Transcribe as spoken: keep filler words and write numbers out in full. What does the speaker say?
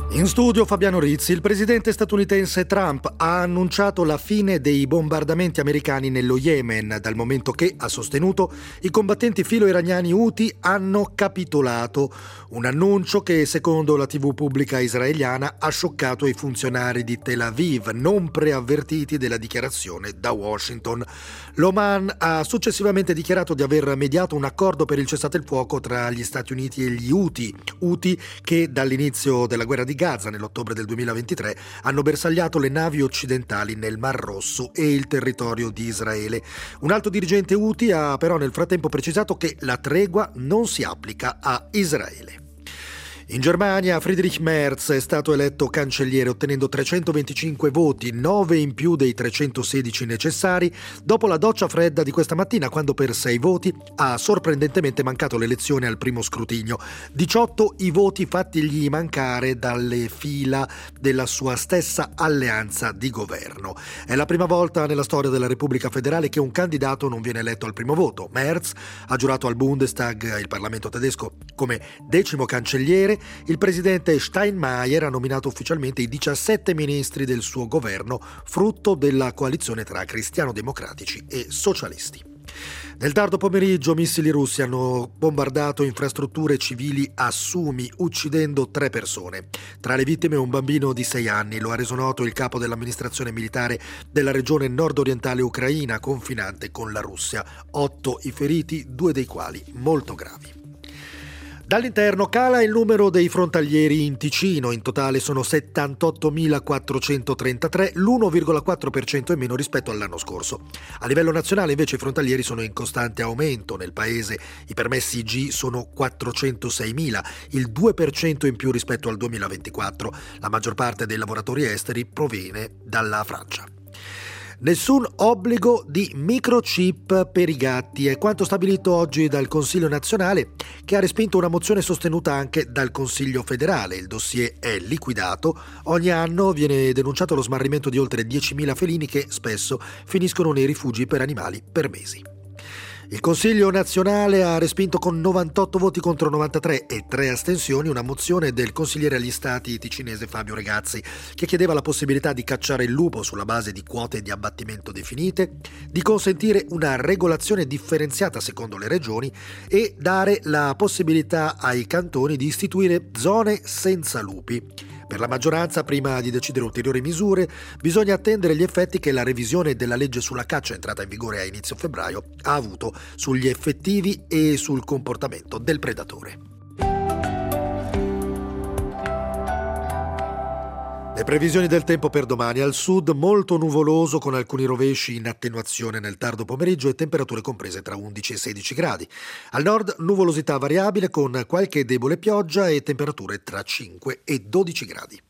In studio Fabiano Rizzi. Il presidente statunitense Trump ha annunciato la fine dei bombardamenti americani nello Yemen, dal momento che, ha sostenuto, i combattenti filo-iraniani Houthi hanno capitolato. Un annuncio che, secondo la tivù pubblica israeliana, ha scioccato i funzionari di Tel Aviv, non preavvertiti della dichiarazione da Washington. L'Oman ha successivamente dichiarato di aver mediato un accordo per il cessate il fuoco tra gli Stati Uniti e gli Houthi, Houthi che dall'inizio della guerra di Gaza nell'ottobre del duemilaventitré hanno bersagliato le navi occidentali nel Mar Rosso e il territorio di Israele. Un alto dirigente Houthi ha però nel frattempo precisato che la tregua non si applica a Israele. In Germania Friedrich Merz è stato eletto cancelliere ottenendo trecentoventicinque voti, nove in più dei trecentosedici necessari, dopo la doccia fredda di questa mattina quando per sei voti ha sorprendentemente mancato l'elezione al primo scrutinio. diciotto i voti fattigli mancare dalle fila della sua stessa alleanza di governo. È la prima volta nella storia della Repubblica Federale che un candidato non viene eletto al primo voto. Merz ha giurato al Bundestag, il Parlamento tedesco, come decimo cancelliere. Il presidente Steinmeier ha nominato ufficialmente i diciassette ministri del suo governo, frutto della coalizione tra cristiano-democratici e socialisti. Nel tardo pomeriggio missili russi hanno bombardato infrastrutture civili a Sumi, uccidendo tre persone. Tra le vittime un bambino di sei anni, lo ha reso noto il capo dell'amministrazione militare della regione nord-orientale ucraina confinante con la Russia. Otto i feriti, due dei quali molto gravi. Dall'interno cala il numero dei frontalieri in Ticino, in totale sono settantottomilaquattrocentotrentatré, l'uno virgola quattro per cento in meno rispetto all'anno scorso. A livello nazionale invece i frontalieri sono in costante aumento, nel paese i permessi G sono quattrocentoseimila, il due per cento in più rispetto al duemilaventiquattro, la maggior parte dei lavoratori esteri proviene dalla Francia. Nessun obbligo di microchip per i gatti è quanto stabilito oggi dal Consiglio nazionale, che ha respinto una mozione sostenuta anche dal Consiglio federale. Il dossier è liquidato. Ogni anno viene denunciato lo smarrimento di oltre diecimila felini che spesso finiscono nei rifugi per animali per mesi. Il Consiglio nazionale ha respinto con novantotto voti contro novantatré e tre astensioni una mozione del consigliere agli stati ticinese Fabio Regazzi, che chiedeva la possibilità di cacciare il lupo sulla base di quote di abbattimento definite, di consentire una regolazione differenziata secondo le regioni e dare la possibilità ai cantoni di istituire zone senza lupi. Per la maggioranza, prima di decidere ulteriori misure, bisogna attendere gli effetti che la revisione della legge sulla caccia, entrata in vigore a inizio febbraio, ha avuto sugli effettivi e sul comportamento del predatore. Le previsioni del tempo per domani: al sud molto nuvoloso con alcuni rovesci in attenuazione nel tardo pomeriggio e temperature comprese tra undici e sedici gradi. Al nord nuvolosità variabile con qualche debole pioggia e temperature tra cinque e dodici gradi.